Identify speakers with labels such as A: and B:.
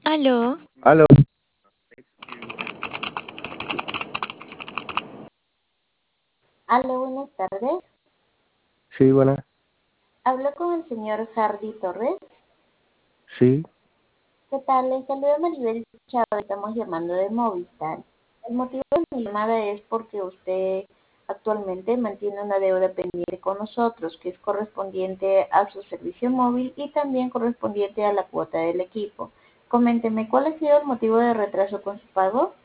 A: Aló,
B: Aló,
C: Aló, buenas tardes.
B: sí, buenas,
C: Hablo con el señor Hardy Torres.
B: sí,
C: ¿Qué tal? Les saluda Maribel Chávez. Estamos llamando de Movistar. El motivo de mi llamada es porque usted actualmente mantiene una deuda pendiente con nosotros, que es correspondiente a su servicio móvil y también correspondiente a la cuota del equipo. Coménteme, ¿cuál ha sido el motivo de retraso con su pago?